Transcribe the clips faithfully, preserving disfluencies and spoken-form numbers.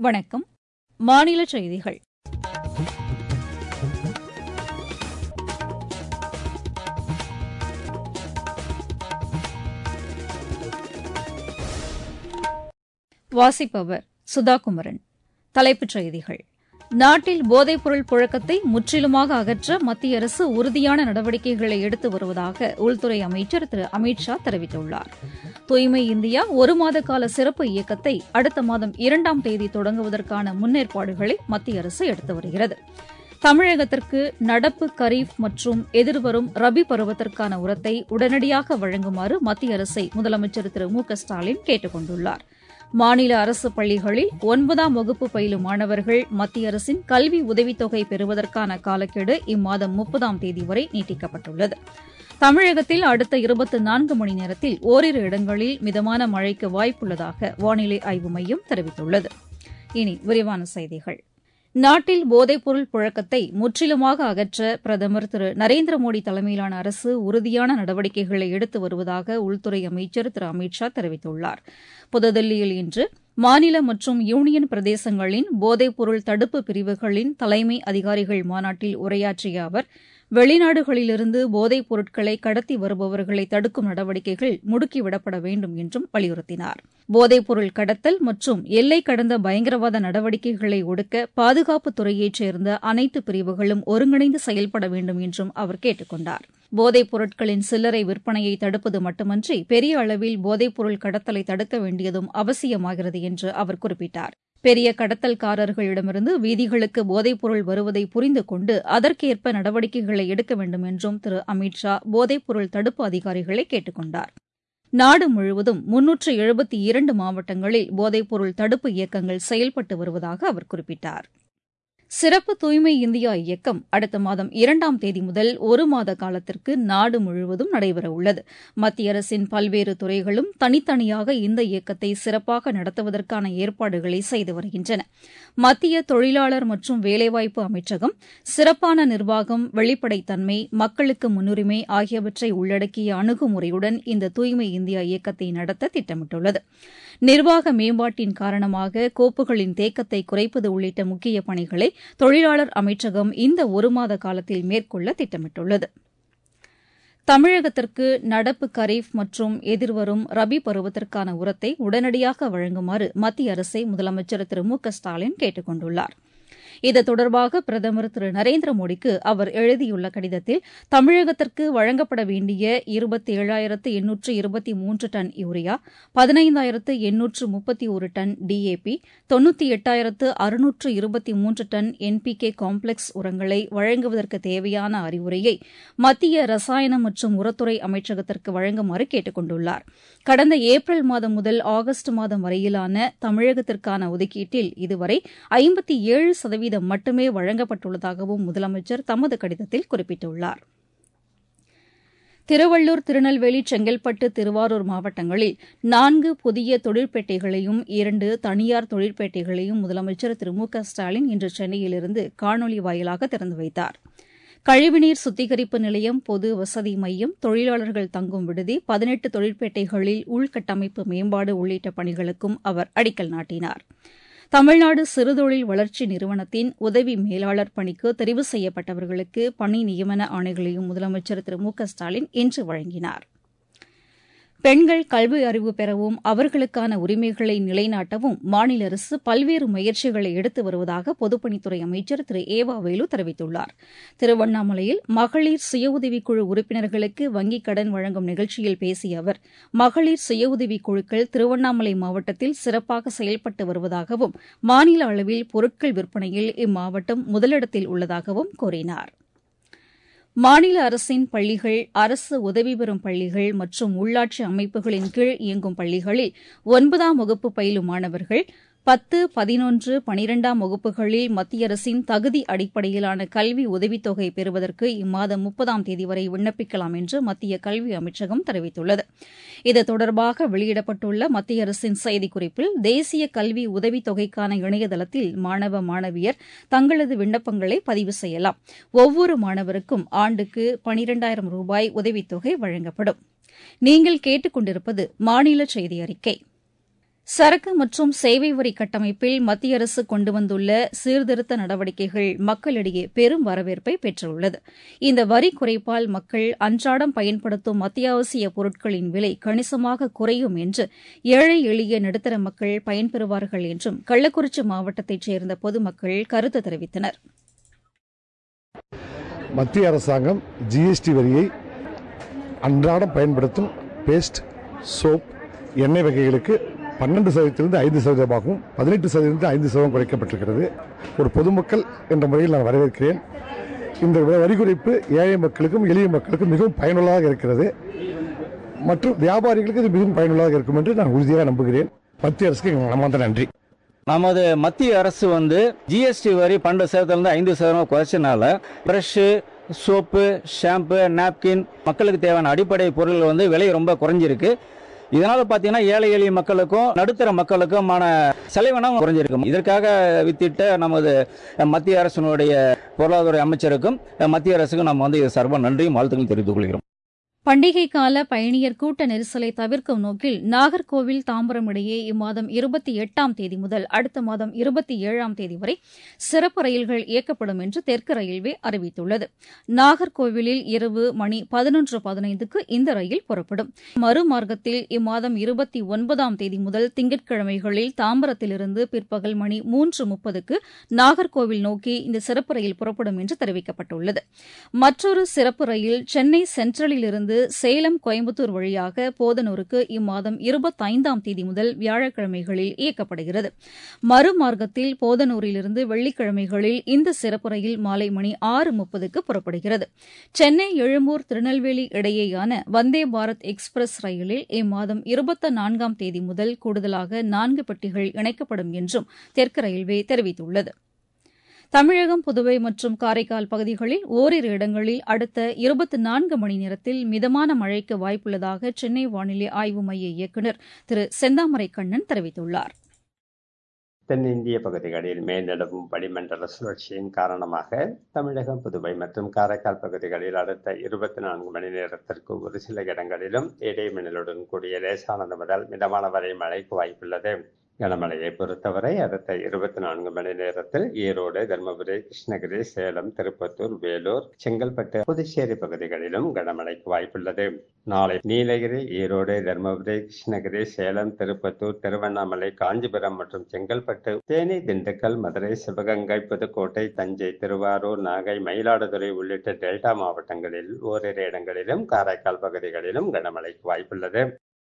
வணக்கம். மாநில செய்திகள். வாசிப்பவர் சுதாகுமரன். தலைப்புச் செய்திகள். நாட்டில் போதைப்பொருள் புழக்கத்தை முற்றிலுமாக அகற்ற மத்திய அரசு உறுதியான நடவடிக்கைகளை எடுத்து வருவதாக உள்துறை அமைச்சர் திரு அமித் ஷா தெரிவித்துள்ளார். தூய்மை இந்தியா ஒரு மாத கால சிறப்பு இயக்கத்தை அடுத்த மாதம் இரண்டாம் தேதி தொடங்குவதற்கான முன்னேற்பாடுகளை மத்திய அரசு எடுத்து வருகிறது. தமிழகத்திற்கு நடப்பு கரீப் மற்றும் எதிர்வரும் ரபி பருவத்திற்கான உரத்தை உடனடியாக வழங்குமாறு மத்திய அரசை முதலமைச்சர் திரு மு க ஸ்டாலின் கேட்டுக் கொண்டுள்ளார். மாநில அரசு பள்ளிகளில் ஒன்பதாம் வகுப்பு பயிலும் மாணவர்கள் மத்திய அரசின் கல்வி உதவித்தொகை பெறுவதற்கான காலக்கெடு இம்மாதம் முப்பதாம் தேதி வரை நீட்டிக்கப்பட்டுள்ளது. தமிழகத்தில் அடுத்த இருபத்தி நான்கு மணி நேரத்தில் ஓரிரு இடங்களில் மிதமான மழைக்கு வாய்ப்புள்ளதாக வானிலை ஆய்வு மையம் தெரிவித்துள்ளது. இனி விரிவான செய்திகள். நாட்டில் போதைப்பொருள் புழக்கத்தை முற்றிலுமாக அகற்ற பிரதமர் திரு நரேந்திர மோடி தலைமையிலான அரசு உறுதியான நடவடிக்கைகளை எடுத்து வருவதாக உள்துறை அமைச்சர் திரு அமித் ஷா தெரிவித்துள்ளார். புதுதில்லியில் இன்று மாநில மற்றும் யூனியன் பிரதேசங்களின் போதைப்பொருள் தடுப்பு பிரிவுகளின் தலைமை அதிகாரிகள் மாநாட்டில் உரையாற்றிய அவர், வெளிநாடுகளிலிருந்து போதைப் பொருட்களை கடத்தி வருபவர்களை தடுக்கும் நடவடிக்கைகள் முடுக்கிவிடப்பட வேண்டும் என்றும் வலியுறுத்தினார். போதைப்பொருள் கடத்தல் மற்றும் எல்லை கடந்த பயங்கரவாத நடவடிக்கைகளை ஒடுக்க பாதுகாப்புத் துறையைச் சேர்ந்த அனைத்து பிரிவுகளும் ஒருங்கிணைந்து செயல்பட வேண்டும் என்றும் அவர் கேட்டுக் கொண்டார். போதைப் பொருட்களின் சில்லறை விற்பனையை தடுப்பது மட்டுமன்றி பெரிய அளவில் போதைப்பொருள் கடத்தலை தடுக்க வேண்டியதும் அவசியமாகிறது என்று அவர் குறிப்பிட்டார். பெரிய கடத்தல்காரர்களிடமிருந்து வீதிகளுக்கு போதைப்பொருள் வருவதை புரிந்து கொண்டு அதற்கேற்ப நடவடிக்கைகளை எடுக்க வேண்டும் என்றும் திரு அமித் ஷா போதைப்பொருள் தடுப்பு அதிகாரிகளை கேட்டுக் கொண்டார். நாடு முழுவதும் முன்னூற்று எழுபத்தி இரண்டு மாவட்டங்களில் போதைப்பொருள் தடுப்பு இயக்கங்கள் செயல்பட்டு வருவதாக அவர் குறிப்பிட்டார். சிறப்பு தூய்மை இந்தியா இயக்கம் அடுத்த மாதம் இரண்டாம் தேதி முதல் ஒரு மாத காலத்திற்கு நாடு முழுவதும் நடைபெறவுள்ளது. மத்திய அரசின் பல்வேறு துறைகளும் தனித்தனியாக இந்த இயக்கத்தை சிறப்பாக நடத்துவதற்கான ஏற்பாடுகளை செய்து வருகின்றன. மத்திய தொழிலாளர் மற்றும் வேலைவாய்ப்பு அமைச்சகம் சிறப்பான நிர்வாகம், வெளிப்படைத்தன்மை, மக்களுக்கு முன்னுரிமை ஆகியவற்றை உள்ளடக்கிய அணுகுமுறையுடன் இந்த தூய்மை இந்தியா இயக்கத்தை நடத்த திட்டமிட்டுள்ளது. நிர்வாக மேம்பாட்டின் காரணமாக கோப்புகளின் தேக்கத்தை குறைப்பது உள்ளிட்ட முக்கிய பணிகளை தொழிலாளர் அமைச்சகம் இந்த ஒரு மாத காலத்தில் மேற்கொள்ள திட்டமிட்டுள்ளது. தமிழகத்திற்கு நடப்பு கரீப் மற்றும் எதிர்வரும் ரபி பருவத்திற்கான உரத்தை உடனடியாக வழங்குமாறு மத்திய அரசை முதலமைச்சர் திரு மு க ஸ்டாலின் கேட்டுக் கொண்டுள்ளார். இது தொடர்பாக பிரதமர் திரு நரேந்திர மோடிக்கு அவர் எழுதியுள்ள கடிதத்தில், தமிழகத்திற்கு வழங்கப்பட வேண்டிய இருபத்தி ஏழாயிரத்து எண்ணூற்று இருபத்தி மூன்று டன் யூரியா, பதினைந்தாயிரத்து எண்ணூற்று முப்பத்தி ஒரு டன் டிஏபி, தொன்னூற்றி எட்டாயிரத்து அறுநூற்று இருபத்தி மூன்று டன் என்பிகே காம்ப்ளெக்ஸ் உரங்களை வழங்குவதற்கு தேவையான அறிவுரையை மத்திய ரசாயன மற்றும் உரத்துறை அமைச்சகத்திற்கு வழங்குமாறு கேட்டுக் கொண்டுள்ளார். கடந்த ஏப்ரல் மாதம் முதல் ஆகஸ்ட் மாதம் வரையிலான தமிழகத்திற்கான ஒதுக்கீட்டில் இதுவரை ஐம்பத்தி ஏழு சதவீதம் மட்டுமே வழங்கப்பட்டுள்ளதாகவும் முதலமைச்சர் தமது கடிதத்தில் குறிப்பிட்டுள்ளார். திருவள்ளூர், திருநெல்வேலி, செங்கல்பட்டு, திருவாரூர் மாவட்டங்களில் நான்கு புதிய தொழிற்பேட்டைகளையும் இரண்டு தனியார் தொழிற்பேட்டைகளையும் முதலமைச்சர் திரு மு க ஸ்டாலின் இன்று சென்னையிலிருந்து காணொலி வாயிலாக திறந்து வைத்தார். கழிவுநீர் சுத்திகரிப்பு நிலையம், பொது வசதி மையம், தொழிலாளர்கள் தங்கும் விடுதி, பதினெட்டு தொழிற்பேட்டைகளில் உள்கட்டமைப்பு மேம்பாடு உள்ளிட்ட பணிகளுக்கும் அவர் அடிக்கல் நாட்டினார். தமிழ்நாடு சிறுதொழில் வளர்ச்சி நிறுவனத்தின் உதவி மேலாளர் பணிக்கு தெரிவு செய்யப்பட்டவர்களுக்கு பணி நியமன ஆணைகளையும் முதலமைச்சர் திரு மு க ஸ்டாலின் இன்று வழங்கினார். பெண்கள் கல்வி அறிவு பெறவும் அவர்களுக்கான உரிமைகளை நிலைநாட்டவும் மாநில அரசு பல்வேறு முயற்சிகளை எடுத்து வருவதாக பொதுப்பணித்துறை அமைச்சர் திரு ஏவா வேலு தெரிவித்துள்ளார். திருவண்ணாமலையில் மகளிர் சுய உதவிக்குழு உறுப்பினர்களுக்கு வங்கிக் கடன் வழங்கும் நிகழ்ச்சியில் பேசிய அவர், மகளிர் சுய உதவிக் குழுக்கள் திருவண்ணாமலை மாவட்டத்தில் சிறப்பாக செயல்பட்டு வருவதாகவும் மாநில அளவில் பொருட்கள் விற்பனையில் இம்மாவட்டம் முதலிடத்தில் உள்ளதாகவும் கூறினார். மாநில அரசின் பள்ளிகள், அரசு உதவி பெறும் பள்ளிகள் மற்றும் உள்ளாட்சி அமைப்புகளின் கீழ் இயங்கும் பள்ளிகளில் ஒன்பதாம் வகுப்பு பயிலும் மாணவர்கள் பத்து, பதினொன்று, பனிரெண்டாம் வகுப்புகளில் மத்திய அரசின் தகுதி அடிப்படையிலான கல்வி உதவித்தொகை பெறுவதற்கு இம்மாதம் முப்பதாம் தேதி வரை விண்ணப்பிக்கலாம் என்று மத்திய கல்வி அமைச்சகம் தெரிவித்துள்ளது. இது தொடர்பாக வெளியிடப்பட்டுள்ள மத்திய அரசின் செய்திக்குறிப்பில், தேசிய கல்வி உதவித்தொகைக்கான இணையதளத்தில் மாணவ மாணவியர் தங்களது விண்ணப்பங்களை பதிவு செய்யலாம். ஒவ்வொரு மாணவருக்கும் ஆண்டுக்கு பனிரெண்டாயிரம் ரூபாய் உதவித்தொகை வழங்கப்படும். நீங்கள் கேட்டுக் கொண்டிருப்பது மாநில செய்தி அறிக்கை. சரக்கு மற்றும் சேவை வரி கட்டமைப்பில் மத்திய அரசு கொண்டு வந்துள்ள சீர்திருத்த நடவடிக்கைகள் மக்களிடையே பெரும் வரவேற்பை பெற்றுள்ளது. இந்த வரி குறைப்பால் மக்கள் அன்றாடம் பயன்படுத்தும் அத்தியாவசிய பொருட்களின் விலை கணிசமாக குறையும் என்று ஏழை எளிய நடுத்தர மக்கள் பயன்பெறுவார்கள் என்றும் கள்ளக்குறிச்சி மாவட்டத்தைச் சேர்ந்த பொதுமக்கள் கருத்து தெரிவித்தனர். மத்திய அரசாங்கம் ஜிஎஸ்டி வரியை அன்றாடம் பயன்படுத்தும் பேஸ்ட், சோப், எண்ணெய் வகைகளுக்கு பன்னெண்டு சதவீதத்திலிருந்து ஐந்து சதவீதமாகவும் பதினெட்டு சதவீதத்திலிருந்து ஐந்து சதவீதம் குறைக்கப்பட்டிருக்கிறது. ஒரு பொதுமக்கள் என்ற முறையில் நான் வரவேற்கிறேன். இந்த வரி குறைப்பு ஏழை மக்களுக்கும் எளிய மக்களுக்கும் மிகவும் பயனுள்ளதாக இருக்கிறது மற்றும் வியாபாரிகளுக்கு இது மிகவும் பயனுள்ளதாக இருக்கும் என்று நான் உறுதியாக நம்புகிறேன். மத்திய அரசுக்கு எங்கள் மனமார்ந்த நன்றி. நமது மத்திய அரசு வந்து ஜிஎஸ்டி வரி பன்னெண்டு சதவீதத்திலிருந்து ஐந்து சதவீதம் குறைச்சனால பிரஷு, சோப்பு, ஷாம்பு, நாப்கின் மக்களுக்கு தேவையான அடிப்படை பொருட்கள் வந்து விலை ரொம்ப குறைஞ்சிருக்கு. இதனால பாத்தீங்கன்னா ஏழை எளிய மக்களுக்கும் நடுத்தர மக்களுக்குமான செலவினம் குறைஞ்சிருக்கும். இதற்காக வித்திட்ட நமது மத்திய அரசினுடைய பொருளாதார அமைச்சருக்கும் மத்திய அரசுக்கும் நம்ம வந்து சார்பாக நன்றியும் வாழ்த்துக்கள் தெரிவித்துக் கொள்கிறோம். பண்டிகை கால பயணியர் கூட்ட நெரிசலை தவிர்க்கும் நோக்கில் நாகர்கோவில் தாம்பரம் இடையே இம்மாதம் இருபத்தி எட்டாம் தேதி முதல் அடுத்த மாதம் இருபத்தி ஏழாம் தேதி வரை சிறப்பு ரயில்கள் இயக்கப்படும் என்று தெற்கு ரயில்வே அறிவித்துள்ளது. நாகர்கோவிலில் இரவு மணி பதினொன்று பதினைந்துக்கு இந்த ரயில் புறப்படும். மறுமார்க்கத்தில் இம்மாதம் இருபத்தி ஒன்பதாம் தேதி முதல் திங்கட்கிழமைகளில் தாம்பரத்திலிருந்து பிற்பகல் மணி மூன்று முப்பதுக்கு நாகர்கோவில் நோக்கி இந்த சிறப்பு ரயில் புறப்படும் என்று தெரிவிக்கப்பட்டுள்ளது. மற்றொரு சிறப்பு ரயில் சென்னை சென்ட்ரலிலிருந்து சேலம், கோயம்புத்தூர் வழியாக போதனூருக்கு இம்மாதம் இருபத்தைந்தாம் தேதி முதல் வியாழக்கிழமைகளில் இயக்கப்படுகிறது. மறுமார்க்கத்தில் போதனூரிலிருந்து வெள்ளிக்கிழமைகளில் இந்த சிறப்பு ரயில் மாலை மணி ஆறு முப்பதுக்கு புறப்படுகிறது. சென்னை, எழும்பூர், திருநெல்வேலி இடையேயான வந்தே பாரத் எக்ஸ்பிரஸ் ரயிலில் இம்மாதம் இருபத்தி நான்காம் தேதி முதல் கூடுதலாக நான்கு பெட்டிகள் இணைக்கப்படும் என்றும் தெற்கு ரயில்வே தெரிவித்துள்ளது. தமிழகம், புதுவை மற்றும் காரைக்கால் பகுதிகளில் ஓரிரு இடங்களில் அடுத்த இருபத்தி நான்கு மணி நேரத்தில் மிதமான மழைக்கு வாய்ப்புள்ளதாக சென்னை வானிலை ஆய்வு மைய இயக்குநர் திரு செந்தாமரை கண்ணன் தெரிவித்துள்ளார். தென்னிந்திய பகுதிகளில் மேலிடவும் வளிமண்டல சுழற்சியின் காரணமாக தமிழகம், புதுவை மற்றும் காரைக்கால் பகுதிகளில் அடுத்த இருபத்தி நான்கு மணி நேரத்திற்கு ஒரு சில இடங்களிலும் இடைமின்னலுடன் கூடிய லேசானது முதல் மிதமான வரை மழைக்கு வாய்ப்புள்ளது. கனமழையை பொறுத்தவரை அடுத்த இருபத்தி நான்கு மணி நேரத்தில் ஈரோடு, தருமபுரி, கிருஷ்ணகிரி, சேலம், திருப்பத்தூர், வேலூர், செங்கல்பட்டு, புதுச்சேரி பகுதிகளிலும் கனமழைக்கு வாய்ப்புள்ளது. நாளை நீலகிரி, ஈரோடு, தருமபுரி, கிருஷ்ணகிரி, சேலம், திருப்பத்தூர், திருவண்ணாமலை, காஞ்சிபுரம் மற்றும் செங்கல்பட்டு, தேனி, திண்டுக்கல், மதுரை, சிவகங்கை, புதுக்கோட்டை, தஞ்சை, திருவாரூர், நாகை, மயிலாடுதுறை உள்ளிட்ட டெல்டா மாவட்டங்களில் ஓரிரு இடங்களிலும் காரைக்கால் பகுதிகளிலும் கனமழைக்கு வாய்ப்புள்ளது.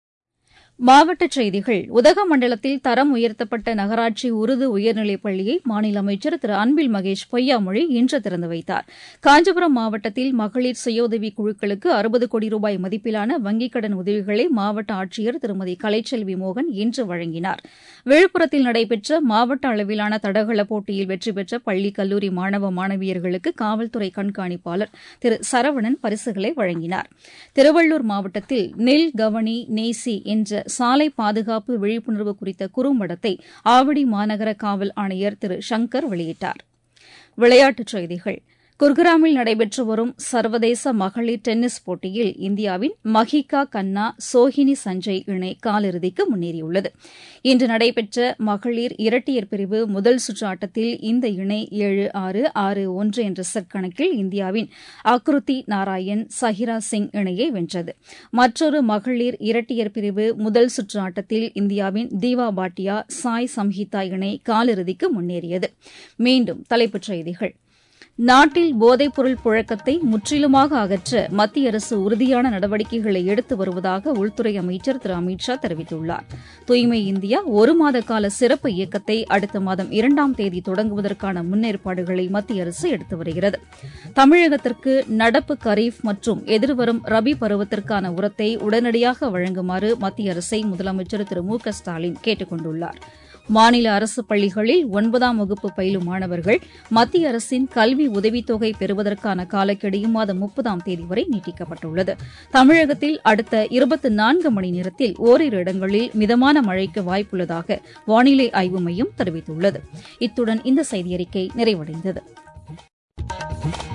மாவட்டச் செய்திகள். உதகமண்டலத்தில் தரம் உயர்த்தப்பட்ட நகராட்சி உருது உயர்நிலைப் பள்ளியை மாநில அமைச்சர் திரு அன்பில் மகேஷ் பொய்யாமொழி இன்று திறந்து வைத்தார். காஞ்சிபுரம் மாவட்டத்தில் மகளிர் சுயஉதவி குழுக்களுக்கு அறுபது கோடி ரூபாய் மதிப்பிலான வங்கிக் கடன் உதவிகளை மாவட்ட ஆட்சியர் திருமதி கலைச்செல்வி மோகன் இன்று வழங்கினார். விழுப்புரத்தில் நடைபெற்ற மாவட்ட அளவிலான தடகள போட்டியில் வெற்றி பெற்ற பள்ளி, கல்லூரி மாணவ மாணவியர்களுக்கு காவல்துறை கண்காணிப்பாளர் திரு சரவணன் பரிசுகளை வழங்கினார். திருவள்ளூர் மாவட்டத்தில் நெல், கவனி, நேசி என்ற சாலை பாதுகாப்பு விழிப்புணர்வு குறித்த குறும்படத்தை ஆவடி மாநகர காவல் ஆணையர் திரு சங்கர் வெளியிட்டார். விளையாட்டுச் செய்திகள். குர்கிராமில் நடைபெற்று வரும் சர்வதேச மகளிர் டென்னிஸ் போட்டியில் இந்தியாவின் மஹிகா கன்னா, சோஹினி சஞ்சய் இணை காலிறுதிக்கு முன்னேறியுள்ளது. இன்று நடைபெற்ற மகளிர் இரட்டையர் பிரிவு முதல் சுற்று ஆட்டத்தில் இந்த இணை ஏழு ஆறு, ஆறு ஒன்று என்ற செட் கணக்கில் இந்தியாவின் அக்ருதி நாராயண், சஹிரா சிங் இணையை வென்றது. மற்றொரு மகளிர் இரட்டையர் பிரிவு முதல் சுற்று ஆட்டத்தில் இந்தியாவின் தீவா பாட்டியா, சாய் சம்ஹிதா இணை காலிறுதிக்கு முன்னேறியது. மீண்டும் தலைப்புச் செய்திகள். நாட்டில் போதைப்பொருள் புழக்கத்தை முற்றிலுமாக அகற்ற மத்திய அரசு உறுதியான நடவடிக்கைகளை எடுத்து வருவதாக உள்துறை அமைச்சர் திரு அமித் ஷா தெரிவித்துள்ளார். தூய்மை இந்தியா ஒரு மாத கால சிறப்பு இயக்கத்தை அடுத்த மாதம் இரண்டாம் தேதி தொடங்குவதற்கான முன்னேற்பாடுகளை மத்திய அரசு எடுத்து வருகிறது. தமிழகத்திற்கு நடப்பு கரீப் மற்றும் எதிர்வரும் ரபி பருவத்திற்கான உரத்தை உடனடியாக வழங்குமாறு மத்திய அரசை முதலமைச்சர் திரு மு க ஸ்டாலின் கேட்டுக் கொண்டுள்ளார். மாநில அரசு பள்ளிகளில் ஒன்பதாம் வகுப்பு பயிலும் மாணவர்கள் மத்திய அரசின் கல்வி உதவித்தொகை பெறுவதற்கான காலக்கெடு இம்மாதம் முப்பதாம் தேதி வரை நீட்டிக்கப்பட்டுள்ளது. தமிழகத்தில் அடுத்த இருபத்தி நான்கு மணி நேரத்தில் ஓரிரு இடங்களில் மிதமான மழைக்கு வாய்ப்புள்ளதாக வானிலை ஆய்வு மையம் தெரிவித்துள்ளது. இத்துடன் இந்த செய்தியறிக்கை நிறைவடைந்தது.